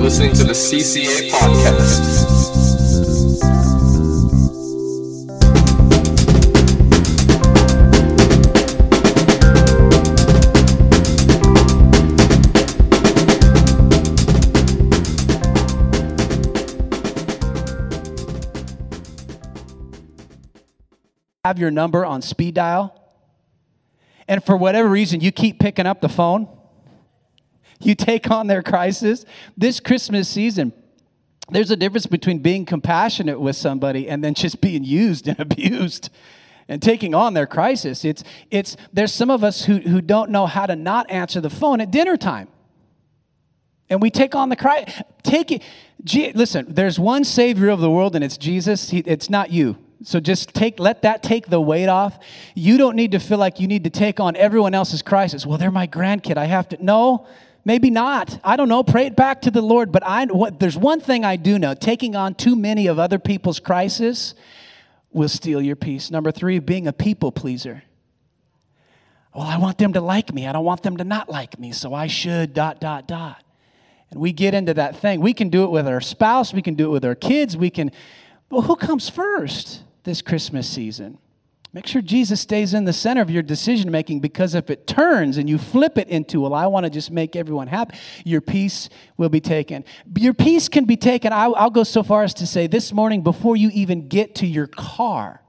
listening to the CCA podcast. Have your number on speed dial, and for whatever reason, you keep picking up the phone. You take on their crisis. This Christmas season, there's a difference between being compassionate with somebody and then just being used and abused and taking on their crisis. There's some of us who don't know how to not answer the phone at dinner time. And we take on the crisis. Listen, there's one Savior of the world, and it's Jesus. It's not you. So just let that take the weight off. You don't need to feel like you need to take on everyone else's crisis. Well, they're my grandkid. I have to. No, maybe not. I don't know. Pray it back to the Lord. But there's one thing I do know. Taking on too many of other people's crisis will steal your peace. Number 3, being a people pleaser. Well, I want them to like me. I don't want them to not like me. So I should ... And we get into that thing. We can do it with our spouse. We can do it with our kids. Well, who comes first this Christmas season? Make sure Jesus stays in the center of your decision making, because if it turns and you flip it into, well, I want to just make everyone happy, your peace will be taken. Your peace can be taken. I'll go so far as to say this morning, before you even get to your car,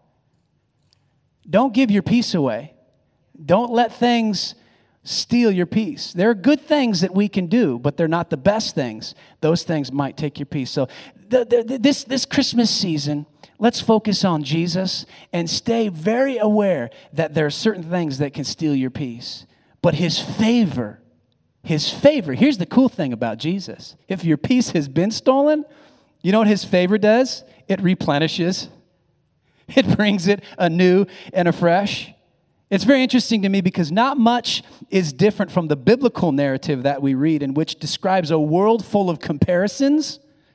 don't give your peace away. Don't let things steal your peace. There are good things that we can do, but they're not the best things. Those things might take your peace. So this Christmas season, let's focus on Jesus and stay very aware that there are certain things that can steal your peace. But His favor, here's the cool thing about Jesus. If your peace has been stolen, you know what His favor does? It replenishes. It brings it anew and afresh. It's very interesting to me because not much is different from the biblical narrative that we read, in which describes a world full of comparisons,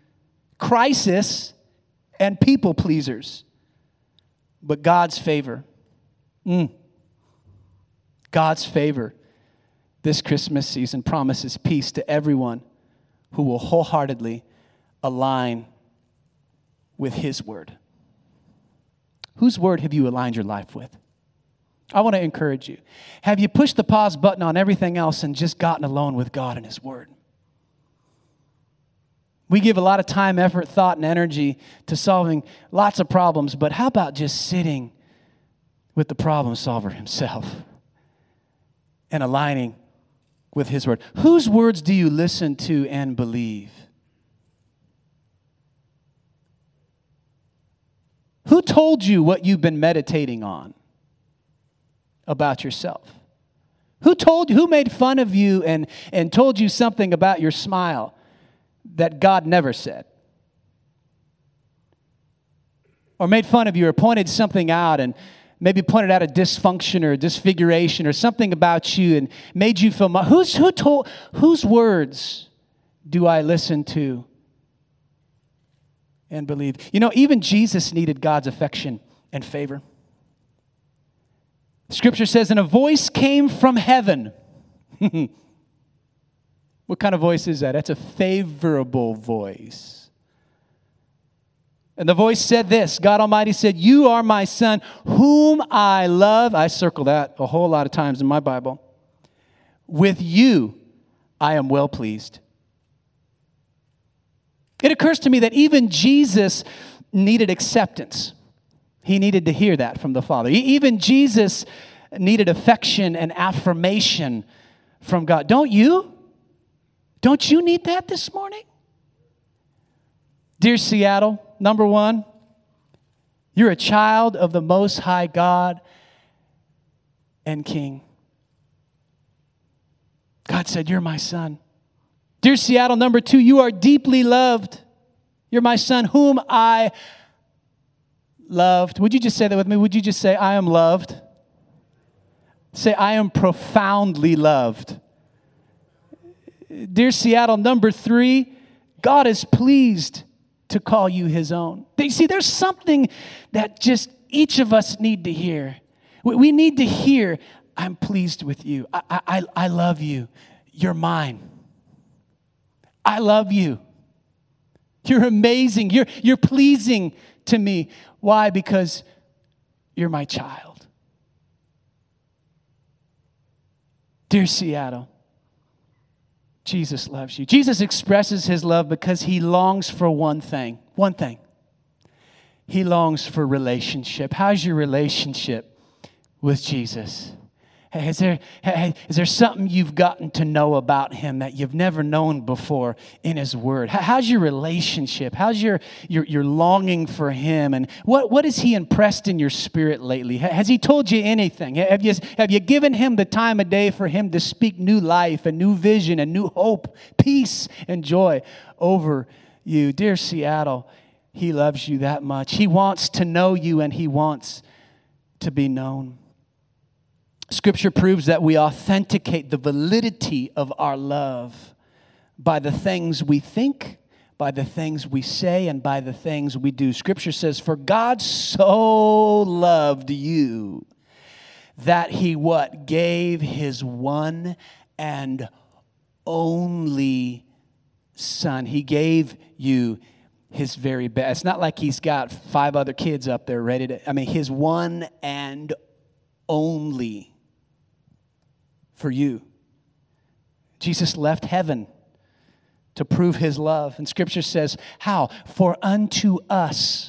crisis, and people pleasers. But God's favor. God's favor this Christmas season promises peace to everyone who will wholeheartedly align with His word. Whose word have you aligned your life with? I want to encourage you. Have you pushed the pause button on everything else and just gotten alone with God and His word? We give a lot of time, effort, thought, and energy to solving lots of problems, but how about just sitting with the problem solver Himself and aligning with His word? Whose words do you listen to and believe? Who told you what you've been meditating on about yourself? Who made fun of you and told you something about your smile that God never said? Or made fun of you or pointed something out and maybe pointed out a dysfunction or a disfiguration or something about you and made you feel, whose words do I listen to and believe? You know, even Jesus needed God's affection and favor. Scripture says, and a voice came from heaven. What kind of voice is that? That's a favorable voice. And the voice said this, God Almighty said, you are my Son, whom I love. I circle that a whole lot of times in my Bible. With you, I am well pleased. It occurs to me that even Jesus needed acceptance. He needed to hear that from the Father. Even Jesus needed affection and affirmation from God. Don't you? Don't you need that this morning? Dear Seattle, number 1, you're a child of the Most High God and King. God said, you're my Son. Dear Seattle, number 2, you are deeply loved. You're my Son, whom I loved. Would you just say that with me? Would you just say, I am loved? Say, I am profoundly loved. Dear Seattle, number 3, God is pleased to call you His own. You see, there's something that just each of us need to hear. We need to hear, I'm pleased with you. I love you. You're mine. I love you. You're amazing. You're pleasing to me. Why? Because you're my child. Dear Seattle, Jesus loves you. Jesus expresses his love because he longs for one thing. One thing. He longs for relationship. How's your relationship with Jesus? Is there something you've gotten to know about him that you've never known before in his word? How's your relationship? How's your longing for him? And what has he impressed in your spirit lately? Has he told you anything? Have you given him the time of day for him to speak new life and new vision and new hope, peace and joy over you? Dear Seattle, he loves you that much. He wants to know you and he wants to be known. Scripture proves that we authenticate the validity of our love by the things we think, by the things we say, and by the things we do. Scripture says, for God so loved you that he what? Gave his one and only Son. He gave you his very best. It's not like he's got 5 other kids up there ready to, his one and only for you. Jesus left heaven to prove his love. And Scripture says, how? For unto us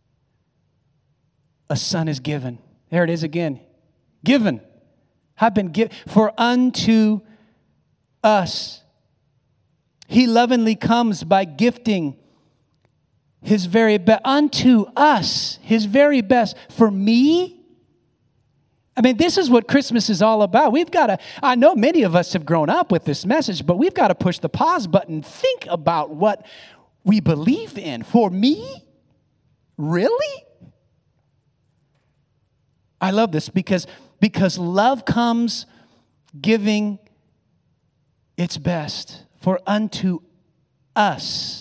a son is given. There it is again. Given. I've been given. For unto us. He lovingly comes by gifting his very best. Unto us, his very best. For me, this is what Christmas is all about. I know many of us have grown up with this message, but we've got to push the pause button and think about what we believe in. For me? Really? I love this because love comes giving its best. For unto us.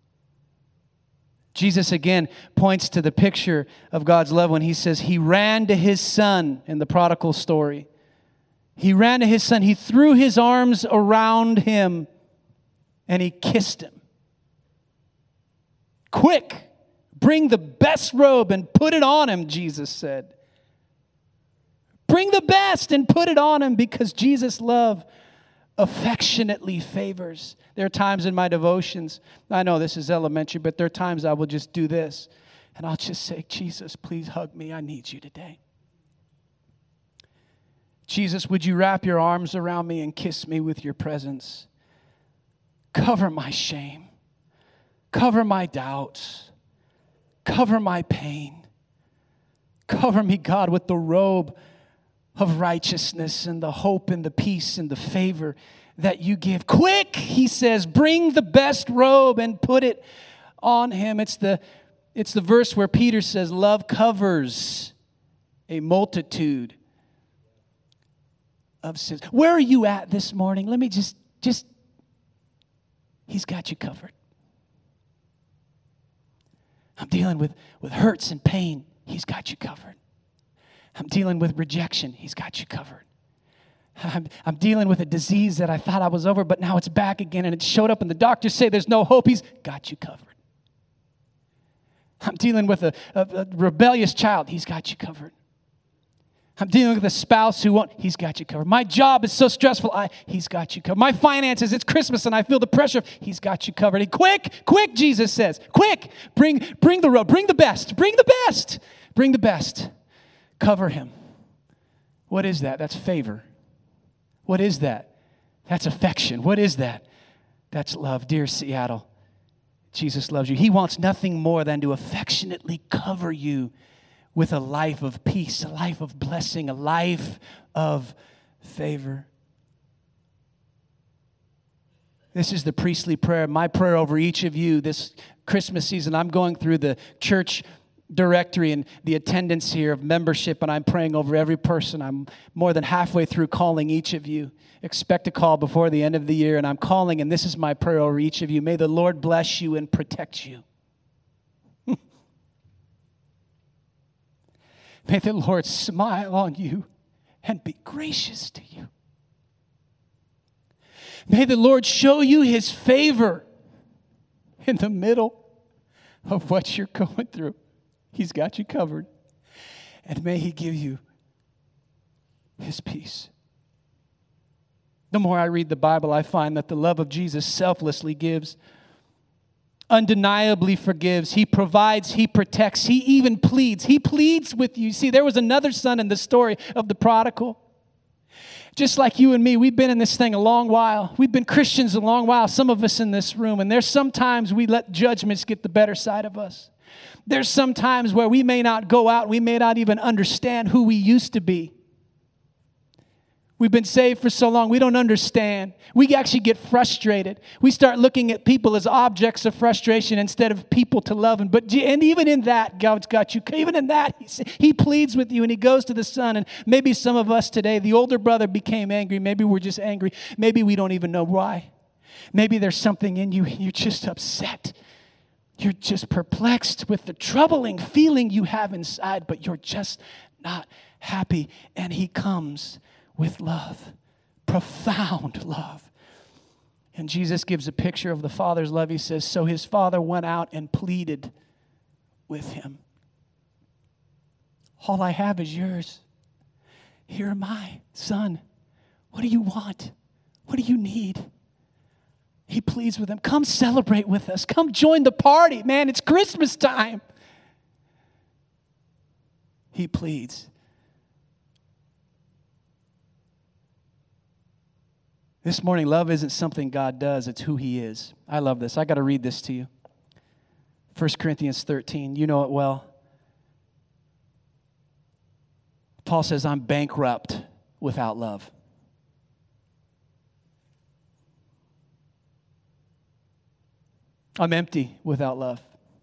Jesus again points to the picture of God's love when he says he ran to his son in the prodigal story. He ran to his son. He threw his arms around him and he kissed him. Quick, bring the best robe and put it on him, Jesus said. Bring the best and put it on him because Jesus' love affectionately favors. There are times in my devotions, I know this is elementary, but there are times I will just do this. And I'll just say, Jesus, please hug me. I need you today. Jesus, would you wrap your arms around me and kiss me with your presence? Cover my shame. Cover my doubts. Cover my pain. Cover me, God, with the robe of righteousness and the hope and the peace and the favor that you give. Quick, he says, bring the best robe and put it on him. It's the verse where Peter says, love covers a multitude of sins. Where are you at this morning? Let me just he's got you covered. I'm dealing with hurts and pain. He's got you covered. I'm dealing with rejection. He's got you covered. I'm dealing with a disease that I thought I was over, but now it's back again and it showed up and the doctors say there's no hope. He's got you covered. I'm dealing with a rebellious child. He's got you covered. I'm dealing with a spouse who won't. He's got you covered. My job is so stressful. He's got you covered. My finances, it's Christmas and I feel the pressure. He's got you covered. And quick, Jesus says, quick, bring the robe, bring the best, bring the best, bring the best. Cover him. What is that? That's favor. What is that? That's affection. What is that? That's love. Dear Seattle, Jesus loves you. He wants nothing more than to affectionately cover you with a life of peace, a life of blessing, a life of favor. This is the priestly prayer. My prayer over each of you this Christmas season. I'm going through the church directory and the attendance here of membership, and I'm praying over every person. I'm more than halfway through calling each of you. Expect a call before the end of the year, and I'm calling, and this is my prayer over each of you. May the Lord bless you and protect you. May the Lord smile on you and be gracious to you. May the Lord show you his favor in the middle of what you're going through. He's got you covered. And may He give you His peace. The more I read the Bible, I find that the love of Jesus selflessly gives, undeniably forgives. He provides, He protects, He even pleads. He pleads with you. See, there was another son in the story of the prodigal. Just like you and me, we've been in this thing a long while. We've been Christians a long while, some of us in this room. And there's sometimes we let judgments get the better side of us. There's some times where we may not go out, we may not even understand who we used to be. We've been saved for so long, we don't understand. We actually get frustrated. We start looking at people as objects of frustration instead of people to love. And even in that, God's got you. Even in that, He pleads with you and He goes to the son. And maybe some of us today, the older brother became angry. Maybe we're just angry. Maybe we don't even know why. Maybe there's something in you and you're just upset. You're just perplexed with the troubling feeling you have inside, but you're just not happy. And He comes with love, profound love. And Jesus gives a picture of the Father's love. He says, so His Father went out and pleaded with Him. All I have is yours. Here am I, son. What do you want? What do you need? He pleads with him. Come celebrate with us. Come join the party. Man, it's Christmas time. He pleads. This morning, love isn't something God does. It's who He is. I love this. I got to read this to you. 1 Corinthians 13. You know it well. Paul says, I'm bankrupt without love. I'm empty without love.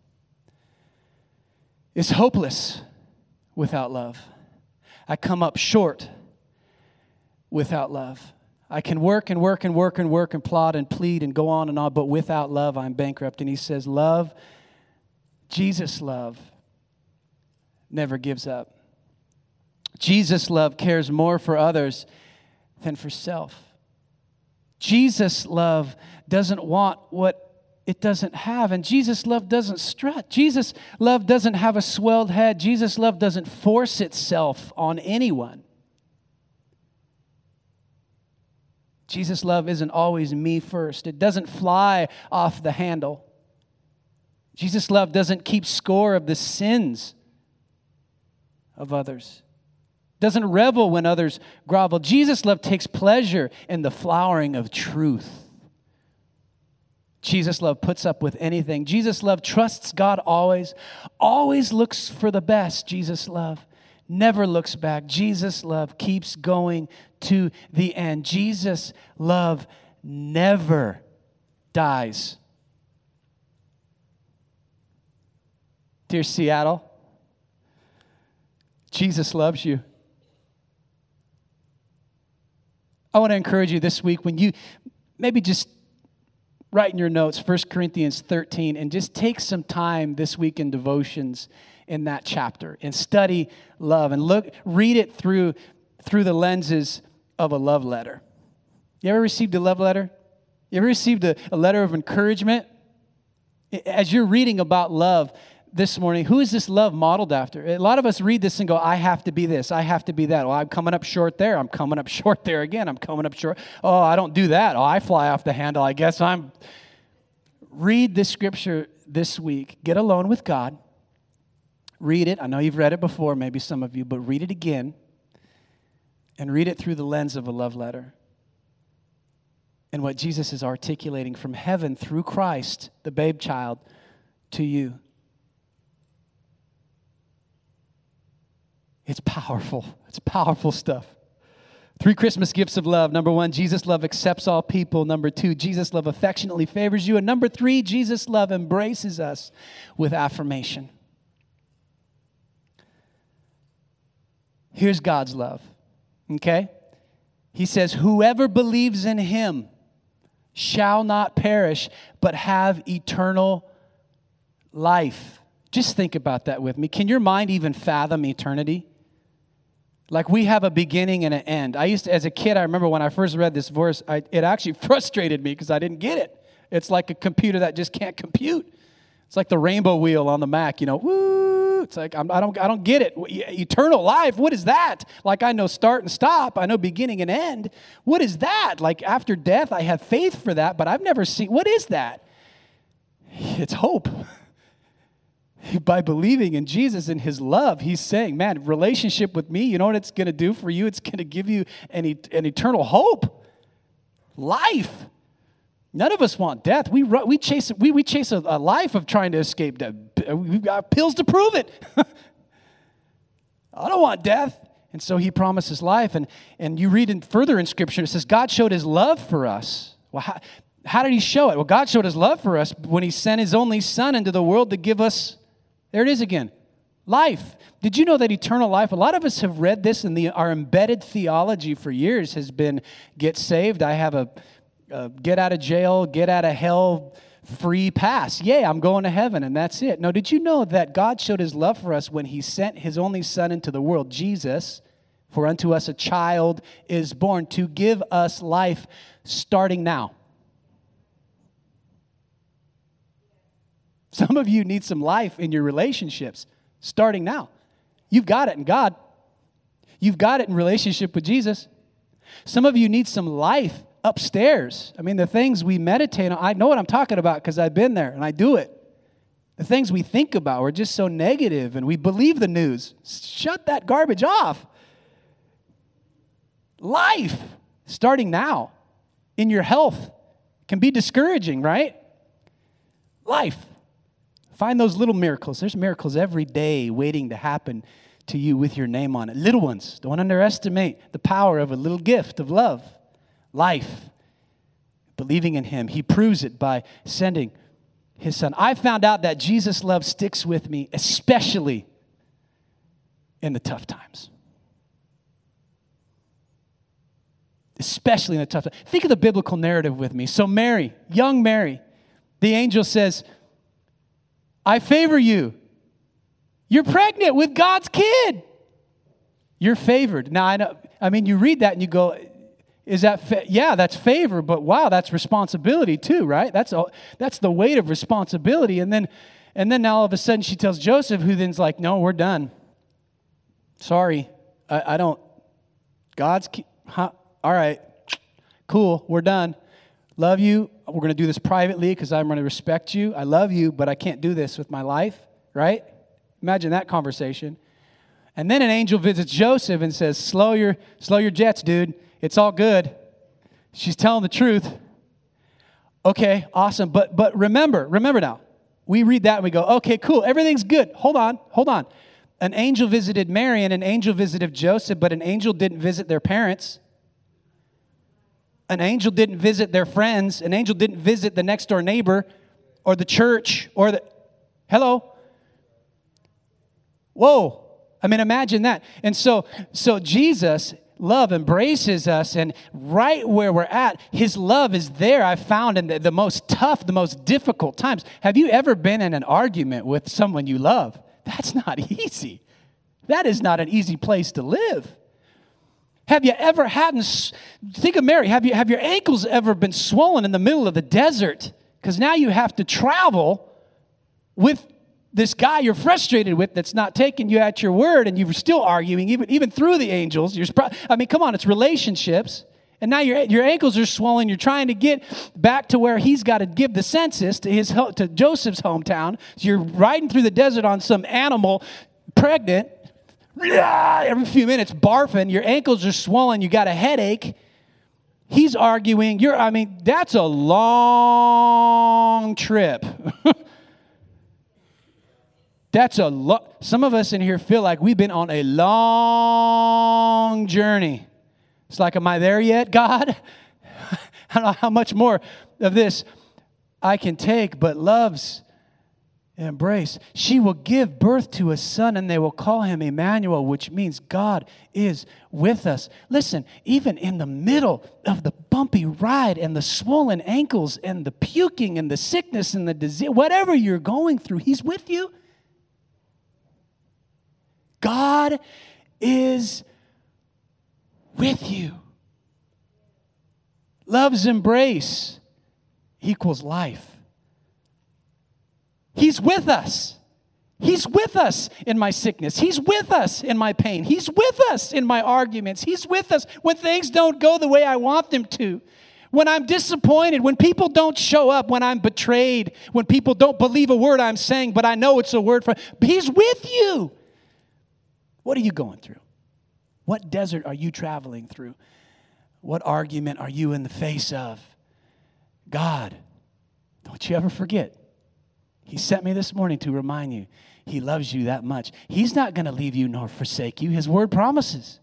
It's hopeless without love. I come up short without love. I can work and work and work and work and plot and plead and go on, but without love, I'm bankrupt. And he says, love, Jesus' love, never gives up. Jesus' love cares more for others than for self. Jesus' love doesn't want what it doesn't have. And Jesus' love doesn't strut. Jesus' love doesn't have a swelled head. Jesus' love doesn't force itself on anyone. Jesus' love isn't always me first. It doesn't fly off the handle. Jesus' love doesn't keep score of the sins of others. Doesn't revel when others grovel. Jesus' love takes pleasure in the flowering of truth. Jesus' love puts up with anything. Jesus' love trusts God always. Always looks for the best. Jesus' love never looks back. Jesus' love keeps going to the end. Jesus' love never dies. Dear Seattle, Jesus loves you. I want to encourage you this week when you maybe just write in your notes 1 Corinthians 13 and just take some time this week in devotions in that chapter and study love and read it through the lenses of a love letter. You ever received a love letter? You ever received a letter of encouragement? As you're reading about love this morning, who is this love modeled after? A lot of us read this and go, I have to be this, I have to be that. Well, I'm coming up short there. I'm coming up short there again. I'm coming up short. Oh, I don't do that. Oh, I fly off the handle. I guess I'm... Read this scripture this week. Get alone with God. Read it. I know you've read it before, maybe some of you, but read it again. And read it through the lens of a love letter. And what Jesus is articulating from heaven through Christ, the babe child, to you. It's powerful. It's powerful stuff. 3 Christmas gifts of love. Number 1, Jesus' love accepts all people. Number 2, Jesus' love affectionately favors you. And number 3, Jesus' love embraces us with affirmation. Here's God's love, okay? He says, whoever believes in Him shall not perish, but have eternal life. Just think about that with me. Can your mind even fathom eternity? Like we have a beginning and an end. As a kid, I remember when I first read this verse, it actually frustrated me because I didn't get it. It's like a computer that just can't compute. It's like the rainbow wheel on the Mac, woo. It's like, I don't get it. Eternal life, what is that? Like I know start and stop. I know beginning and end. What is that? Like after death, I have faith for that, but I've never seen, what is that? It's hope. By believing in Jesus and his love, he's saying, man, relationship with me, you know what it's going to do for you? It's going to give you an eternal hope. Life. None of us want death. We chase a life of trying to escape death. We've got pills to prove it. I don't want death. And so he promises life. And you read further in Scripture, it says, God showed his love for us. Well, how did he show it? Well, God showed his love for us when he sent his only son into the world to give us, there it is again, life. Did you know that eternal life, a lot of us have read this, and our embedded theology for years has been, get saved, I have a get out of jail, get out of hell, free pass. Yay, I'm going to heaven, and that's it. No, did you know that God showed his love for us when he sent his only son into the world, Jesus, for unto us a child is born, to give us life starting now? Some of you need some life in your relationships starting now. You've got it in God. You've got it in relationship with Jesus. Some of you need some life upstairs. I mean, the things we meditate on, I know what I'm talking about because I've been there and I do it. The things we think about, we're just so negative and we believe the news. Shut that garbage off. Life starting now in your health can be discouraging, right? Life. Find those little miracles. There's miracles every day waiting to happen to you with your name on it. Little ones. Don't underestimate the power of a little gift of love. Life. Believing in him. He proves it by sending his son. I found out that Jesus' love sticks with me, especially in the tough times. Especially in the tough times. Think of the biblical narrative with me. So Mary, young Mary, the angel says, I favor you. You're pregnant with God's kid. You're favored. Now, you read that and you go, is that, yeah, that's favor, but wow, that's responsibility too, right? That's the weight of responsibility. And then now all of a sudden she tells Joseph, who then's like, no, we're done. Sorry, I don't, all right, cool, we're done. Love you. We're going to do this privately because I'm going to respect you. I love you, but I can't do this with my life, right? Imagine that conversation. And then an angel visits Joseph and says, slow your jets, dude. It's all good. She's telling the truth. Okay, awesome. But remember now. We read that and we go, okay, cool. Everything's good. Hold on. An angel visited Mary and an angel visited Joseph, but an angel didn't visit their parents. An angel didn't visit their friends. An angel didn't visit the next door neighbor or the church or hello? Whoa. Imagine that. And so Jesus, love embraces us, and right where we're at, his love is there. I found in the most tough, the most difficult times. Have you ever been in an argument with someone you love? That's not easy. That is not an easy place to live. Have you ever think of Mary, have your ankles ever been swollen in the middle of the desert? Because now you have to travel with this guy you're frustrated with that's not taking you at your word, and you're still arguing, even through the angels. Come on, it's relationships. And now your ankles are swollen. You're trying to get back to where he's got to give the census to Joseph's hometown. So you're riding through the desert on some animal, pregnant, every few minutes, barfing. Your ankles are swollen. You got a headache. He's arguing. That's a long trip. Some of us in here feel like we've been on a long journey. It's like, am I there yet, God? I don't know how much more of this I can take, but love's embrace. She will give birth to a son, and they will call him Emmanuel, which means God is with us. Listen, even in the middle of the bumpy ride and the swollen ankles and the puking and the sickness and the disease, whatever you're going through, he's with you. God is with you. Love's embrace equals life. He's with us. He's with us in my sickness. He's with us in my pain. He's with us in my arguments. He's with us when things don't go the way I want them to. When I'm disappointed, when people don't show up, when I'm betrayed, when people don't believe a word I'm saying, but I know it's a word from, He's with you. What are you going through? What desert are you traveling through? What argument are you in the face of? God, don't you ever forget. He sent me this morning to remind you, He loves you that much. He's not going to leave you nor forsake you. His word promises.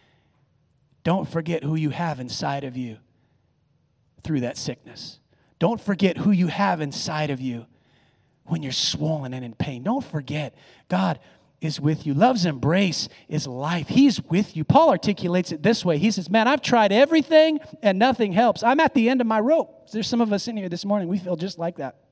Don't forget who you have inside of you through that sickness. Don't forget who you have inside of you when you're swollen and in pain. Don't forget, God is with you. Love's embrace is life. He's with you. Paul articulates it this way. He says, man, I've tried everything and nothing helps. I'm at the end of my rope. There's some of us in here this morning, we feel just like that.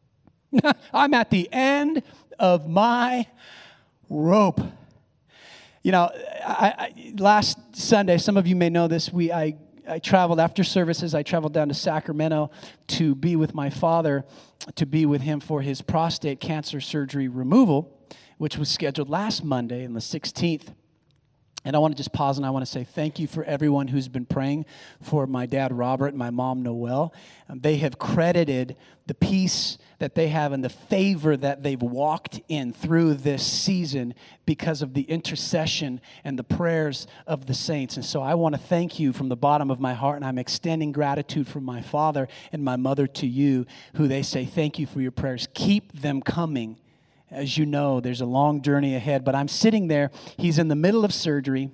I'm at the end of my rope. You know, last Sunday, some of you may know this, I traveled after services. I traveled down to Sacramento to be with my father, to be with him for his prostate cancer surgery removal, which was scheduled last Monday on the 16th. And I want to just pause and I want to say thank you for everyone who's been praying for my dad, Robert, and my mom, Noelle. They have credited the peace that they have and the favor that they've walked in through this season because of the intercession and the prayers of the saints. And so I want to thank you from the bottom of my heart, and I'm extending gratitude from my father and my mother to you, who they say thank you for your prayers. Keep them coming. As you know, there's a long journey ahead, but I'm sitting there. He's in the middle of surgery,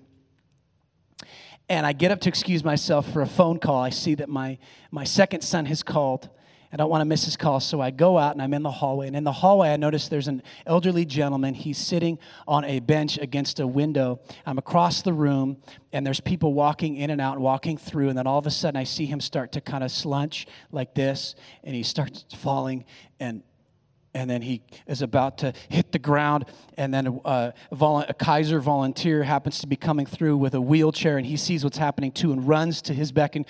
and I get up to excuse myself for a phone call. I see that my second son has called. I don't want to miss his call, so I go out, and I'm in the hallway. And in the hallway, I notice there's an elderly gentleman. He's sitting on a bench against a window. I'm across the room, and there's people walking in and out, walking through, and then all of a sudden, I see him start to kind of slunch like this, and he starts falling, and then he is about to hit the ground, and then a Kaiser volunteer happens to be coming through with a wheelchair, and he sees what's happening too, and runs to his beckoning.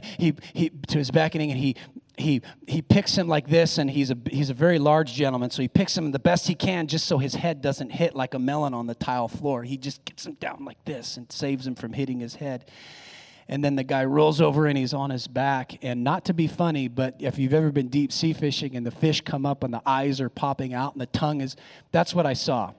To his beckoning, and he picks him like this, and he's a very large gentleman, so he picks him the best he can, just so his head doesn't hit like a melon on the tile floor. He just gets him down like this and saves him from hitting his head. And then the guy rolls over and he's on his back. And not to be funny, but if you've ever been deep sea fishing and the fish come up and the eyes are popping out and the tongue is, that's what I saw.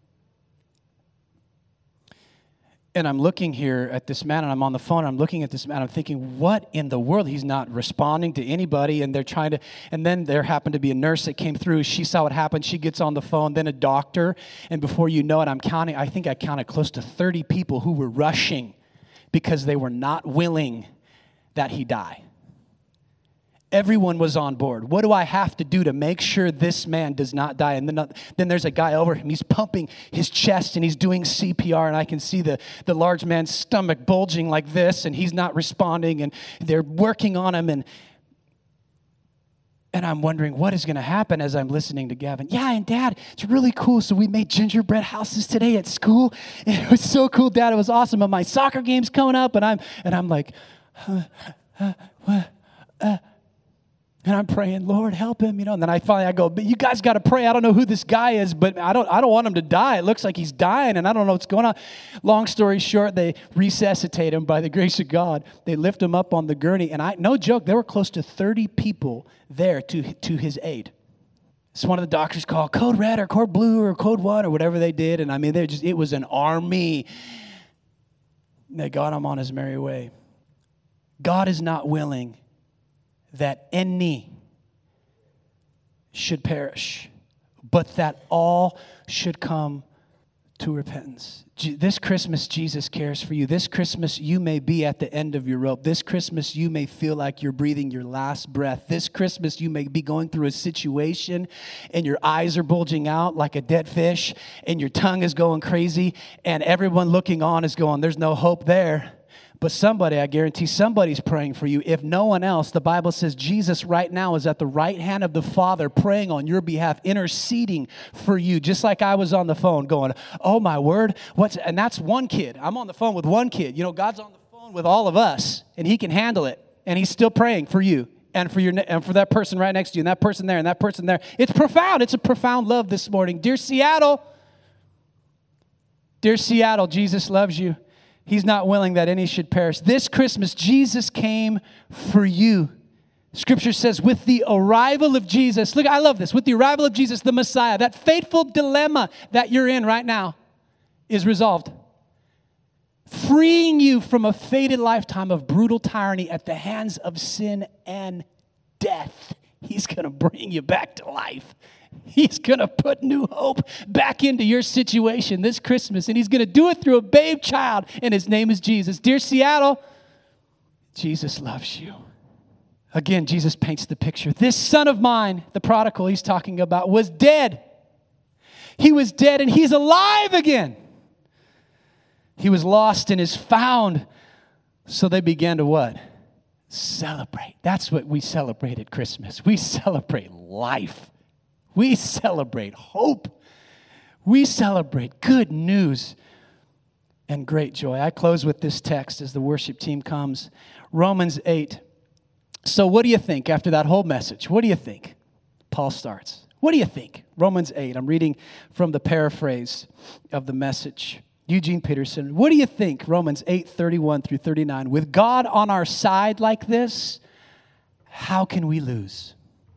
And I'm looking here at this man, and I'm on the phone, and I'm looking at this man, I'm thinking, what in the world? He's not responding to anybody, and they're trying to, and then there happened to be a nurse that came through. She saw what happened. She gets on the phone, then a doctor, and before you know it, I think I counted close to 30 people who were rushing because they were not willing that he die. Everyone was on board. What do I have to do to make sure this man does not die? And then there's a guy over him. He's pumping his chest, and he's doing CPR, and I can see the large man's stomach bulging like this, and he's not responding, and they're working on him, and I'm wondering what is going to happen as I'm listening to Gavin. Yeah, and Dad, it's really cool. So we made gingerbread houses today at school. And it was so cool, Dad. It was awesome. And my soccer game's coming up, and I'm like, and I'm praying, Lord, help him, And then I go, but you guys got to pray. I don't know who this guy is, but I don't want him to die. It looks like he's dying, and I don't know what's going on. Long story short, they resuscitate him by the grace of God. They lift him up on the gurney, and no joke, there were close to 30 people there to his aid. So one of the doctors called Code Red or Code Blue or Code 1 or whatever they did, and it was an army. They got him on his merry way. God is not willing that any should perish, but that all should come to repentance. This Christmas, Jesus cares for you. This Christmas, you may be at the end of your rope. This Christmas, you may feel like you're breathing your last breath. This Christmas, you may be going through a situation and your eyes are bulging out like a dead fish and your tongue is going crazy and everyone looking on is going, there's no hope there. But somebody, I guarantee somebody's praying for you. If no one else, the Bible says Jesus right now is at the right hand of the Father praying on your behalf, interceding for you. Just like I was on the phone going, oh my word, and that's one kid. I'm on the phone with one kid. God's on the phone with all of us, and he can handle it, and he's still praying for you. and for that person right next to you, and that person there, and that person there. It's profound. It's a profound love this morning. Dear Seattle, Jesus loves you. He's not willing that any should perish. This Christmas, Jesus came for you. Scripture says, with the arrival of Jesus, look, I love this. With the arrival of Jesus, the Messiah, that fateful dilemma that you're in right now is resolved. Freeing you from a fated lifetime of brutal tyranny at the hands of sin and death. He's going to bring you back to life. He's going to put new hope back into your situation this Christmas, and he's going to do it through a babe child, and his name is Jesus. Dear Seattle, Jesus loves you. Again, Jesus paints the picture. This son of mine, the prodigal he's talking about, was dead. He was dead, and he's alive again. He was lost and is found. So they began to what? Celebrate. That's what we celebrate at Christmas. We celebrate life. We celebrate hope. We celebrate good news and great joy. I close with this text as the worship team comes. Romans 8. So what do you think after that whole message? What do you think? Paul starts. What do you think? Romans 8. I'm reading from the paraphrase of the Message. Eugene Peterson. What do you think? Romans 8:31 through 39. With God on our side like this, how can we lose?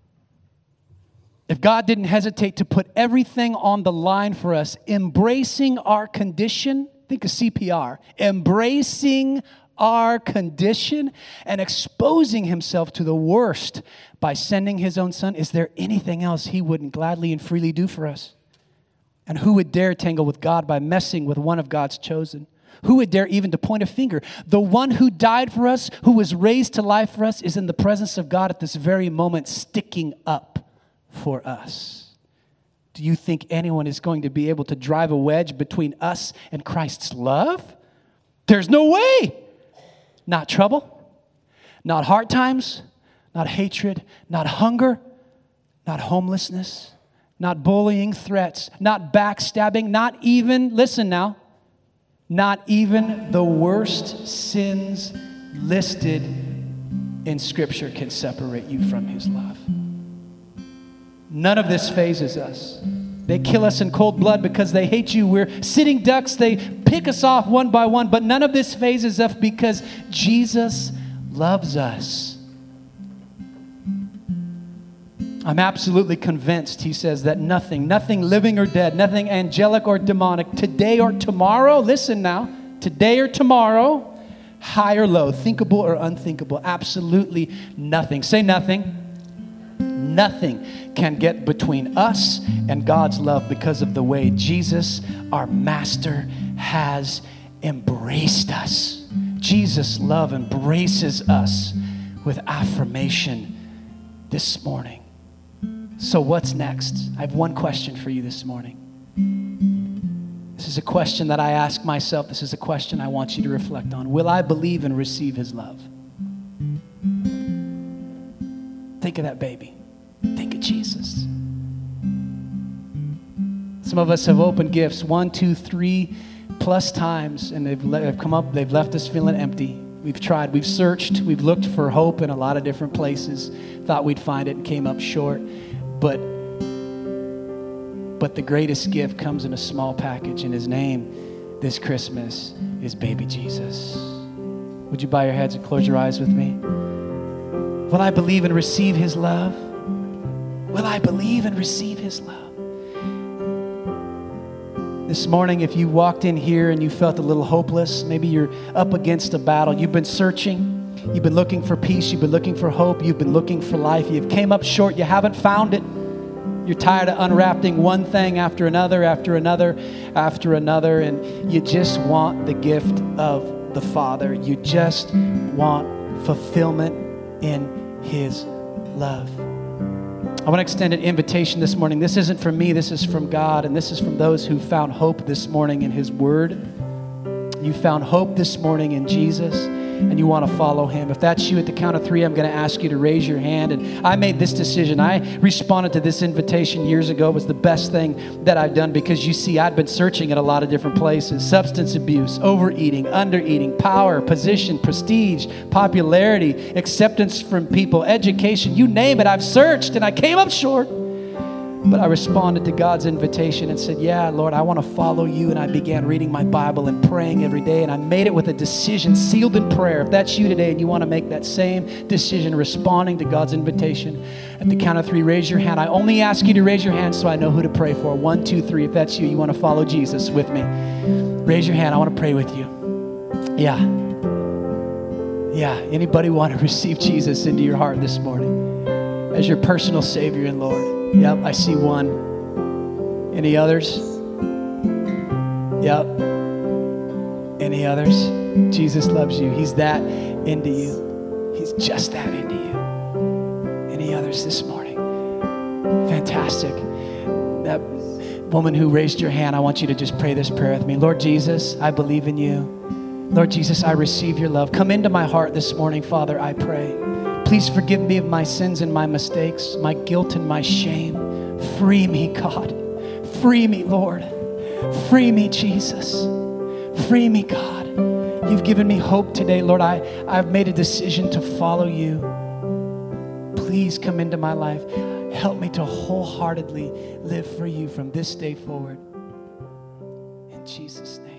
If God didn't hesitate to put everything on the line for us, embracing our condition, think of CPR, embracing our condition and exposing himself to the worst by sending his own son, is there anything else he wouldn't gladly and freely do for us? And who would dare tangle with God by messing with one of God's chosen? Who would dare even to point a finger? The one who died for us, who was raised to life for us, is in the presence of God at this very moment, sticking up for us. Do you think anyone is going to be able to drive a wedge between us and Christ's love? There's no way. Not trouble, not hard times, not hatred, not hunger, not homelessness, not bullying, threats, not backstabbing, not even, listen now, not even the worst sins listed in Scripture can separate you from his love. None of this phases us. They kill us in cold blood because they hate you. We're sitting ducks. They pick us off one by one. But none of this phases us because Jesus loves us. I'm absolutely convinced, he says, that nothing living or dead, nothing angelic or demonic, today or tomorrow, listen now, today or tomorrow, high or low, thinkable or unthinkable, absolutely nothing. Say nothing. Nothing can get between us and God's love because of the way Jesus, our master, has embraced us. Jesus' love embraces us with affirmation this morning. So what's next? I have one question for you this morning. This is a question that I ask myself. This is a question I want you to reflect on. Will I believe and receive his love? Think of that baby. Think of Jesus. Some of us have opened gifts 1, 2, 3 plus times, and they've come up, they've left us feeling empty. We've tried, we've searched, we've looked for hope in a lot of different places, thought we'd find it and came up short. But the greatest gift comes in a small package, and his name this Christmas is baby Jesus. Would you bow your heads and close your eyes with me? Will I believe and receive his love? Will I believe and receive his love? This morning, if you walked in here and you felt a little hopeless, maybe you're up against a battle, you've been searching, you've been looking for peace, you've been looking for hope, you've been looking for life, you've came up short, you haven't found it. You're tired of unwrapping one thing after another, after another, after another, and you just want the gift of the Father. You just want fulfillment in his love. I want to extend an invitation this morning. This isn't from me, this is from God, and this is from those who found hope this morning in his word. You found hope this morning in Jesus, and you want to follow him. If that's you, at the count of 3, I'm going to ask you to raise your hand. And I made this decision. I responded to this invitation years ago. It was the best thing that I've done because, you see, I'd been searching at a lot of different places. Substance abuse, overeating, undereating, power, position, prestige, popularity, acceptance from people, education, you name it. I've searched and I came up short. But I responded to God's invitation and said, yeah, Lord, I want to follow you. And I began reading my Bible and praying every day. And I made it with a decision sealed in prayer. If that's you today and you want to make that same decision, responding to God's invitation, at the count of 3, raise your hand. I only ask you to raise your hand so I know who to pray for. 1, 2, 3. If that's you, you want to follow Jesus with me. Raise your hand. I want to pray with you. Yeah. Yeah. Anybody want to receive Jesus into your heart this morning as your personal Savior and Lord? Yep, I see one. Any others? Yep. Any others? Jesus loves you. He's that into you. He's just that into you. Any others this morning? Fantastic. That woman who raised your hand, I want you to just pray this prayer with me. Lord Jesus, I believe in you. Lord Jesus, I receive your love. Come into my heart this morning, Father, I pray. Please forgive me of my sins and my mistakes, my guilt and my shame. Free me, God. Free me, Lord. Free me, Jesus. Free me, God. You've given me hope today, Lord. I've made a decision to follow you. Please come into my life. Help me to wholeheartedly live for you from this day forward. In Jesus' name.